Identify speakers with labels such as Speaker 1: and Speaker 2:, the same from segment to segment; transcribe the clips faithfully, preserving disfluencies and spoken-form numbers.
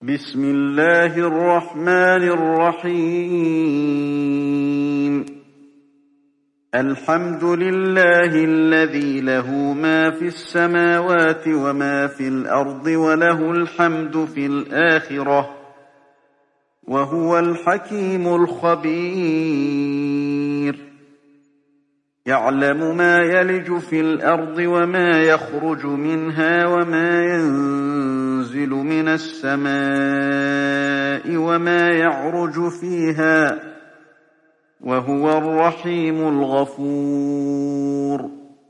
Speaker 1: بسم الله الرحمن الرحيم. الحمد لله الذي له ما في السماوات وما في الأرض وله الحمد في الآخرة وهو الحكيم الخبير. يعلم ما يلج في الأرض وما يخرج منها وما ينزل من السماء وما يعرج فيها وهو الرحيم الغفور.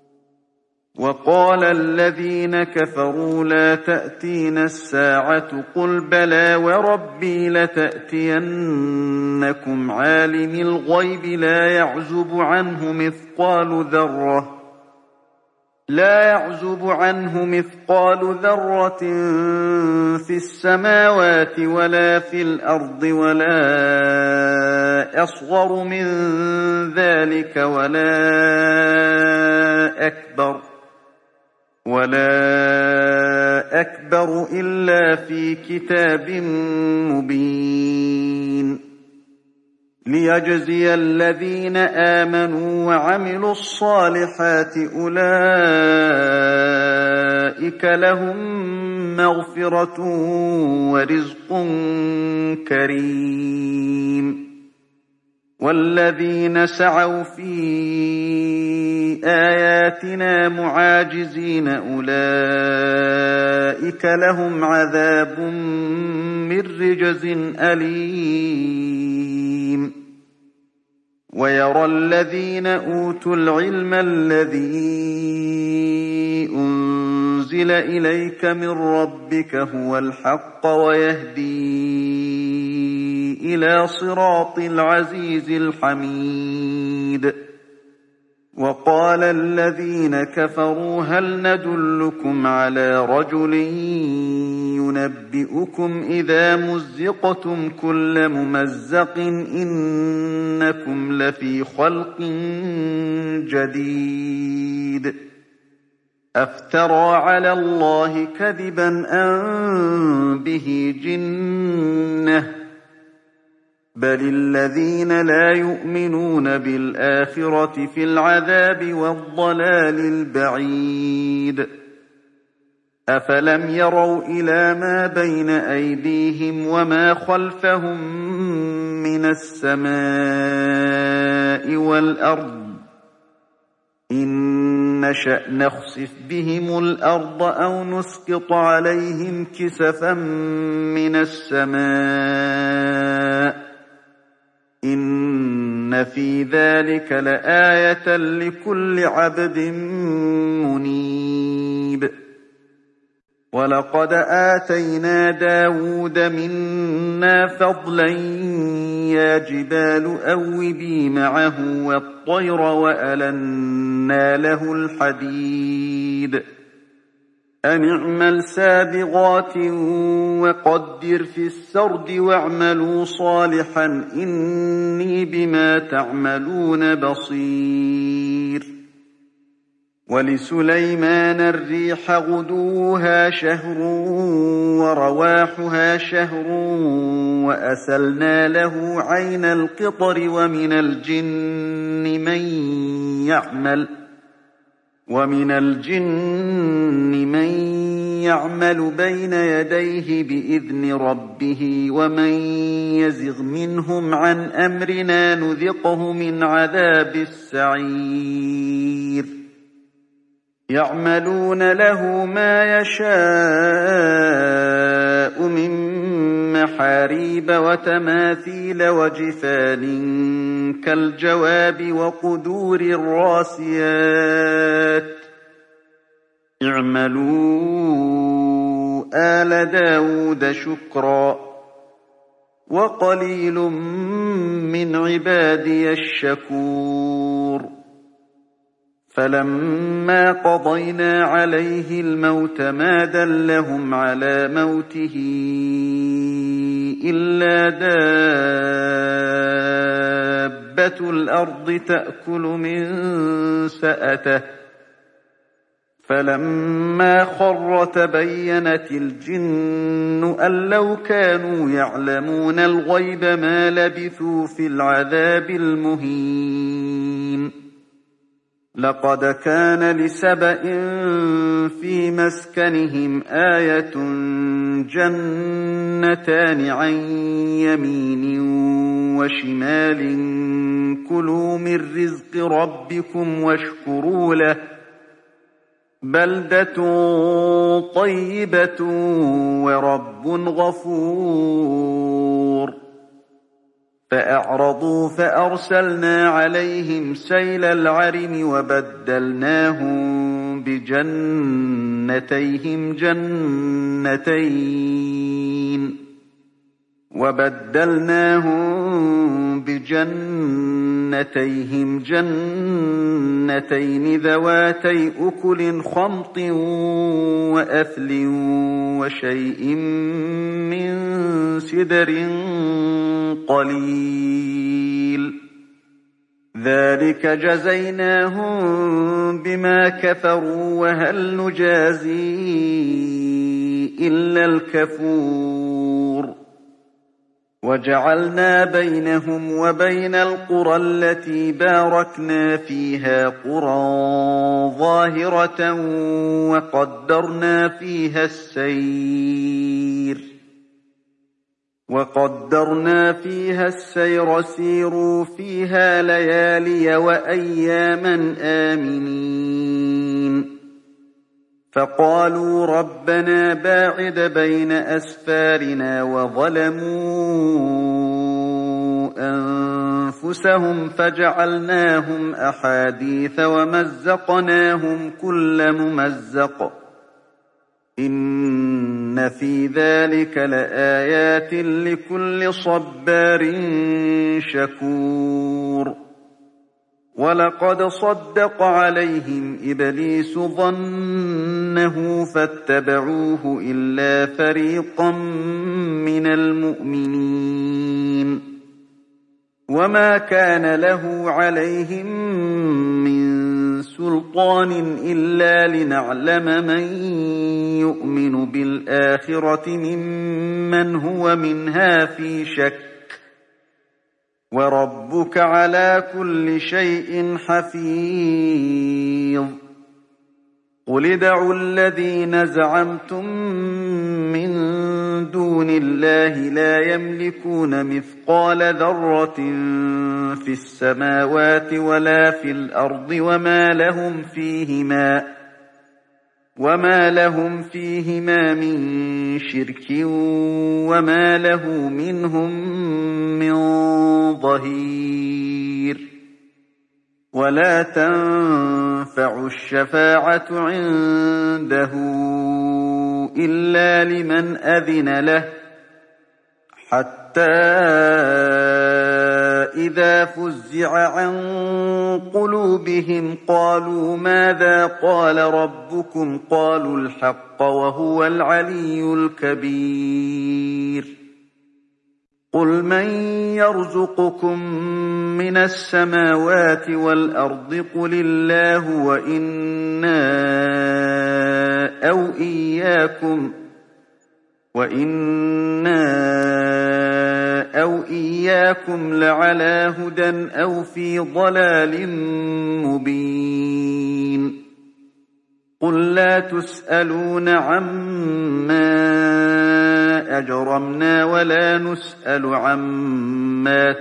Speaker 1: وقال الذين كفروا لا تأتينا الساعة قل بلى وربي لتأتينكم عالم الغيب لا يعزب عنه مثقال ذرة لا يعزب عنه مثقال ذرة في السماوات ولا في الأرض ولا أصغر من ذلك ولا أكبر ولا أكبر إلا في كتاب مبين. ليجزي الذين آمنوا وعملوا الصالحات أولئك لهم مغفرة ورزق كريم. والذين سعوا في آياتنا معاجزين أولئك لهم عذاب من رجز أليم. ويرى الذين أوتوا العلم الذي أنزل إليك من ربك هو الحق ويهدي إلى صراط العزيز الحميد. وقال الذين كفروا هل ندلكم على رجل ينبئكم إذا مزقتم كل ممزق إنكم لفي خلق جديد. أفترى على الله كذبا أم به جنة بل الذين لا يؤمنون بالآخرة في العذاب والضلال البعيد. أفلم يروا إلى ما بين أيديهم وما خلفهم من السماء والأرض إن نشأ نخسف بهم الأرض أو نسقط عليهم كسفا من السماء إن في ذلك لآية لكل عبد منيب. ولقد آتينا داود منا فضلا يا جبال أوبي معه والطير وألنا له الحديد أن اعمل سابغات وقدر في السرد واعملوا صالحا إني بما تعملون بصير. ولسليمان الريح غدوها شهر ورواحها شهر وأسلنا له عين القطر ومن الجن من يعمل ومن الجن من يعمل بين يديه بإذن ربه ومن يزغ منهم عن أمرنا نذقه من عذاب السعير. يعملون له ما يشاء من محاريب وتماثيل وجفان كالجواب وقدور الراسيات اعملوا آل داود شكرا وقليل من عبادي الشكور. فلما قضينا عليه الموت ما دلهم على موته إلا دابة الأرض تأكل من سأته فلما خر تبينت الجن أن لو كانوا يعلمون الغيب ما لبثوا في العذاب المهين. لقد كان لسبإ في مسكنهم آية جنتان عن يمين وشمال كلوا من رزق ربكم واشكروا له بلدة طيبة ورب غفور. فأعرضوا فأرسلنا عليهم سيل العرم وبدلناهم بجنتيهم جنتين وبدلناهم بجنتيهم جنتين ذواتي أكل خمط وأثل وشيء من سدر قليل. ذلك جزيناهم بما كفروا وهل نجازي إلا الكفور. وجعلنا بينهم وبين القرى التي باركنا فيها قرى ظاهرة وقدرنا فيها السير وقدرنا فيها السير سيروا فيها ليالي وأياما آمنين. فقالوا ربنا باعد بين أسفارنا وظلموا أنفسهم فجعلناهم أحاديث ومزقناهم كل ممزق إن في ذلك لآيات لكل صبار شكور. ولقد صدق عليهم إبليس ظنه فاتبعوه إلا فريقا من المؤمنين. وما كان له عليهم من سلطان إلا لنعلم من يؤمن بالآخرة ممن هو منها في شك وربك على كل شيء حفيظ. قل ادعوا الذين زعمتم من دون الله لا يملكون مثقال ذرة في السماوات ولا في الأرض وما لهم فيهما وما لهم فيهما من شرك وما له منهم من ظهير. ولا تنفع الشفاعة عنده إلا لمن أذن له حتى إذا فزع عن قلوبهم قالوا ماذا قال ربكم قالوا الحق وهو العلي الكبير. قل من يرزقكم من السماوات والأرض قل الله وإنا أو إياكم وإنا أو إياكم لعلى هدى أو في ضلال مبين. قل لا تسألون عما أجرمنا ولا نسأل عما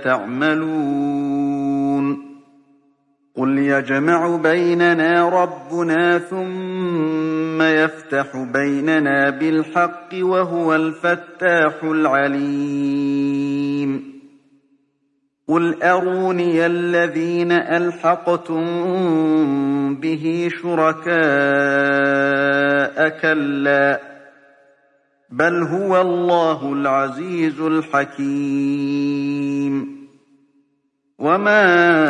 Speaker 1: تعملون. قل يجمع بيننا ربنا ثم يفتح بيننا بالحق وهو الفتاح العليم. قل أروني الذين ألحقتم به شركاء كلا بل هو الله العزيز الحكيم. وما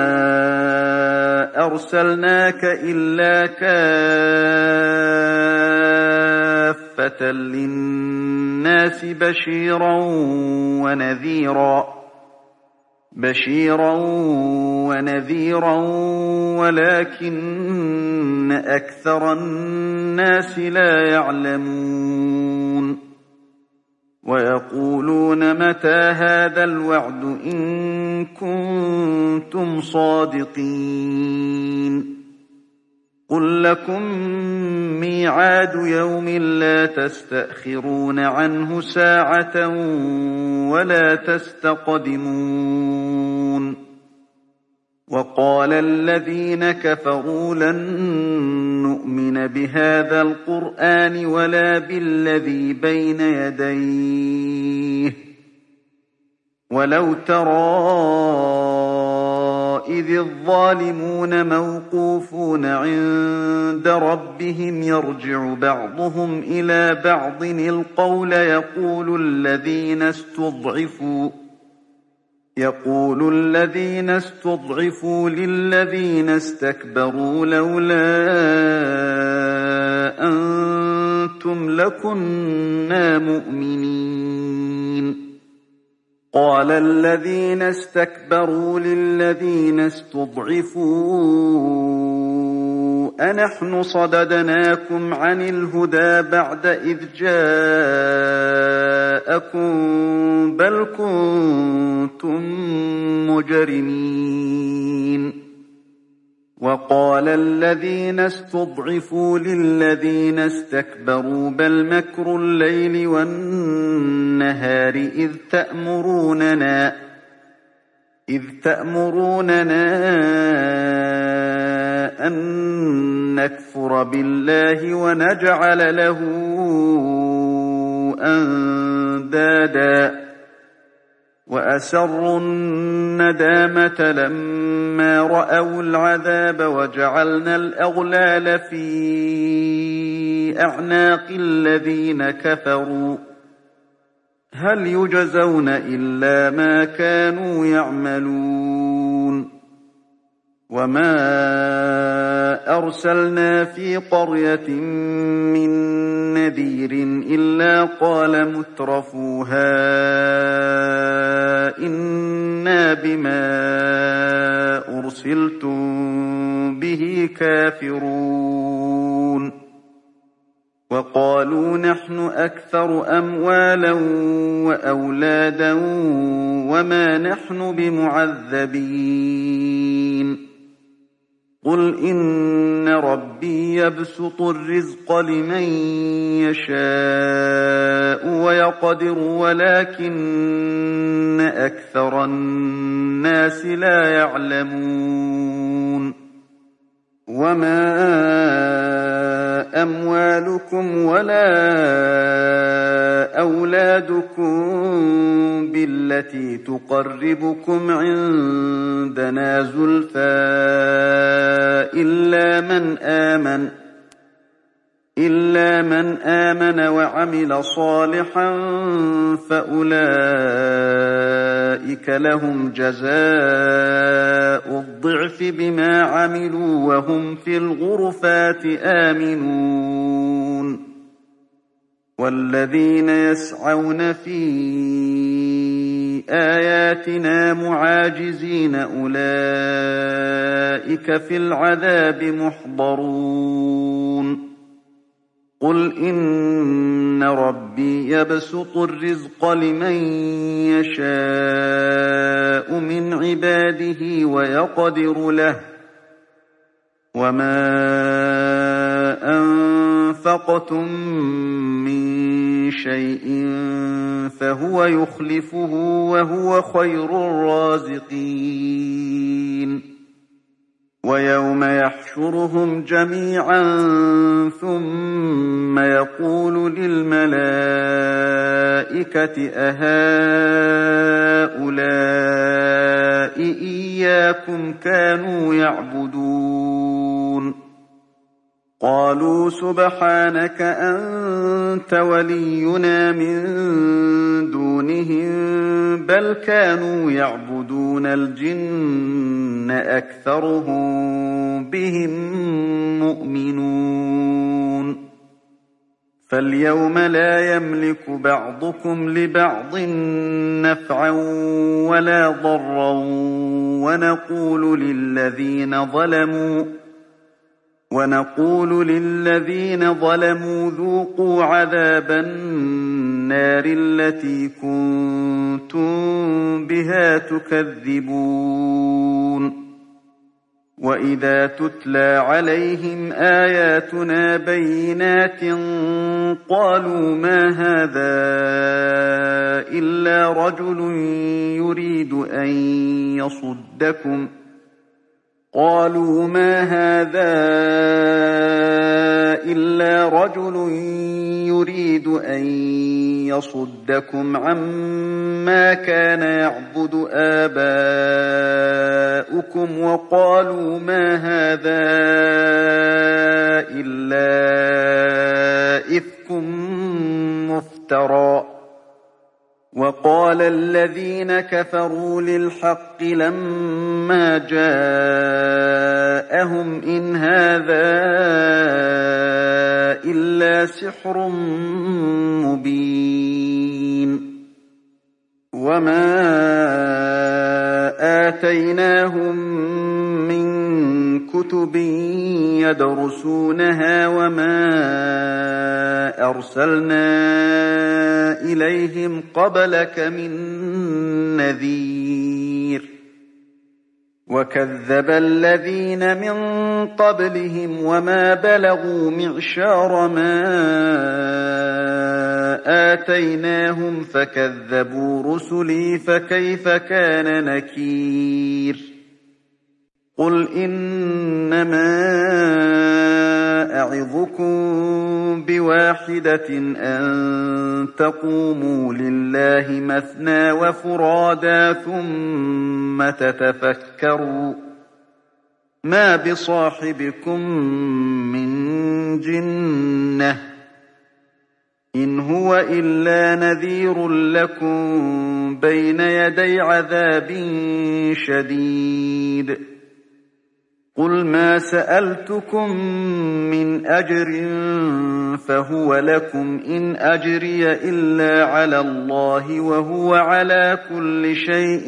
Speaker 1: أرسلناك إلا كافة للناس بشيرا ونذيرا بشيرا ونذيرا ولكن أكثر الناس لا يعلمون ويقولون متى هذا الوعد إن كنتم صادقين قل لكم ميعاد يوم لا تستأخرون عنه ساعة ولا تستقدمون وقال الذين كفروا لن نؤمن بهذا القرآن ولا بالذي بين يديه ولو ترى إذ الظالمون موقوفون عند ربهم يرجع بعضهم إلى بعض القول يقول الذين استضعفوا يقول الذين استضعفوا للذين استكبروا لولا أنتم لكنا مؤمنين قال الذين استكبروا للذين استضعفوا أنحن صددناكم عن الهدى بعد إذ جاءكم بل كنتم مجرمين وقال الذين استضعفوا للذين استكبروا بل مكر الليل والنهار إذ تأمروننا إذ تأمروننا أن نكفر بالله ونجعل له أندادا وأسروا الندامة لما رأوا العذاب وجعلنا الأغلال في أعناق الذين كفروا هل يجزون إلا ما كانوا يعملون وما أرسلنا في قرية من نذير إلا قال مترفوها إنا بما أرسلتم به كافرون وقالوا نحن أكثر أموالا وأولادا وما نحن بمعذبين قل إن ربي يبسط الرزق لمن يشاء ويقدر ولكن أكثر الناس لا يعلمون وما أموالكم ولا أولادكم بالتي تقربكم عندنا زلفى إلا من آمن إلا من آمن وعمل صالحا فأولئك لهم جزاء الضعف بما عملوا وهم في الغرفات آمنون والذين يسعون في آياتنا معاجزين أولئك في العذاب محضرون قل إن ربي يبسط الرزق لمن يشاء من عباده ويقدر له وما أنفقتم من شيء فهو يخلفه وهو خير الرازقين ويوم يحشرهم جميعا ثم يقول للملائكة أهؤلاء إياكم كانوا يعبدون قالوا سبحانك أنت ولينا من دونهم بل كانوا يعبدون الجن أكثرهم بهم مؤمنون فاليوم لا يملك بعضكم لبعض نفعا ولا ضرا ونقول للذين ظلموا ونقول للذين ظلموا ذوقوا عذاب النار التي كنتم بها تكذبون وإذا تتلى عليهم آياتنا بينات قالوا ما هذا إلا رجل يريد أن يصدكم قالوا ما هذا إلا رجل يريد أن يصدكم عما كان يعبد آباؤكم وقالوا ما هذا إلا إفك مفترى وقال الذين كفروا للحق لما جاءهم إن هذا إلا سحر مبين وما آتيناهم من كتب يدرسونها وما أرسلنا إليهم قبلك من نذير وكذب الذين من قبلهم وما بلغوا معشار ما آتيناهم فكذبوا رسلي فكيف كان نكير قل إنما أعظكم بواحدة أن تقوموا لله مثنى وفرادا ثم تتفكروا ما بصاحبكم من جنة إن هو إلا نذير لكم بين يدي عذاب شديد قل ما سألتكم من أجر فهو لكم إن أجري إلا على الله وهو على كل شيء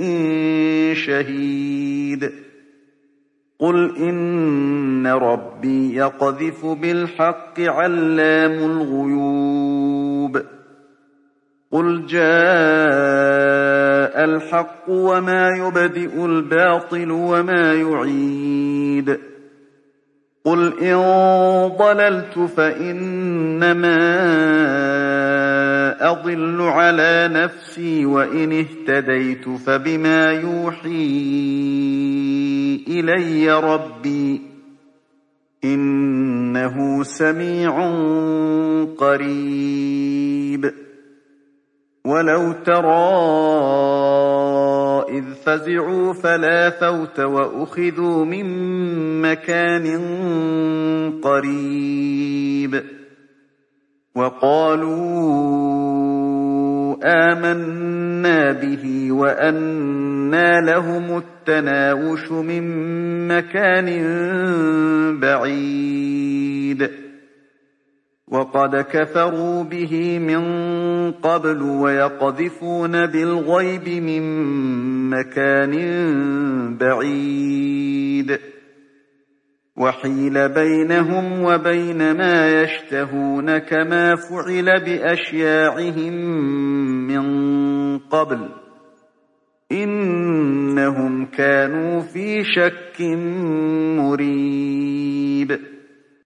Speaker 1: شهيد قل إن ربي يقذف بالحق علام الغيوب قل جاء الحق وما يبدئ الباطل وما يعيد قل إن ضللت فإنما أضل على نفسي وإن اهتديت فبما يوحي إلي ربي إنه سميع قريب ولو ترى إذ فزعوا فلا فوت وأخذوا من مكان قريب وقالوا آمنا به وأنى لهم التناوش من مكان بعيد وقد كفروا به من قبل ويقذفون بالغيب من مكان بعيد وحيل بينهم وبين ما يشتهون كما فعل بأشياعهم من قبل إنهم كانوا في شك مريب